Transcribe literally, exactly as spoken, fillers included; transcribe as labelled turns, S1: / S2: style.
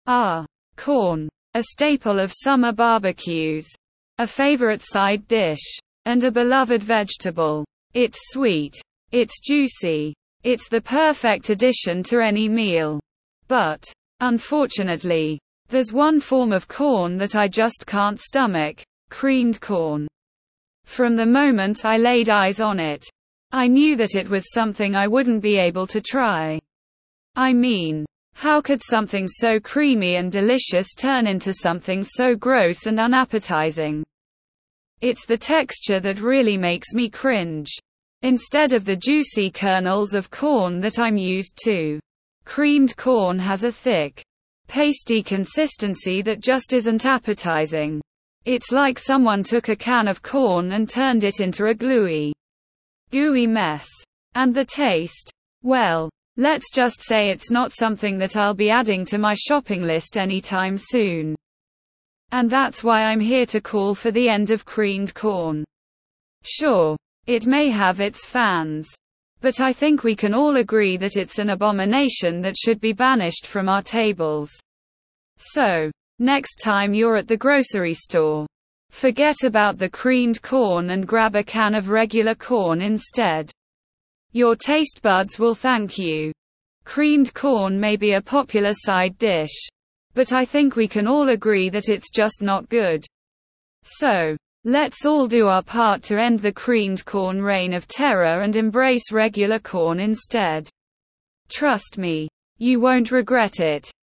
S1: Ah. Corn. A staple of summer barbecues. A favorite side dish. And a beloved vegetable. It's sweet. It's juicy. It's the perfect addition to any meal. But, unfortunately, there's one form of corn that I just can't stomach: creamed corn. From the moment I laid eyes on it, I knew that it was something I wouldn't be able to try. I mean, how could something so creamy and delicious turn into something so gross and unappetizing? It's the texture that really makes me cringe. Instead of the juicy kernels of corn that I'm used to, creamed corn has a thick, pasty consistency that just isn't appetizing. It's like someone took a can of corn and turned it into a gluey, gooey mess. And the taste? Well, let's just say it's not something that I'll be adding to my shopping list anytime soon. And that's why I'm here to call for the end of creamed corn. Sure, it may have its fans, but I think we can all agree that it's an abomination that should be banished from our tables. So, next time you're at the grocery store, forget about the creamed corn and grab a can of regular corn instead. Your taste buds will thank you. Creamed corn may be a popular side dish, but I think we can all agree that it's just not good. So, let's all do our part to end the creamed corn reign of terror and embrace regular corn instead. Trust me, you won't regret it.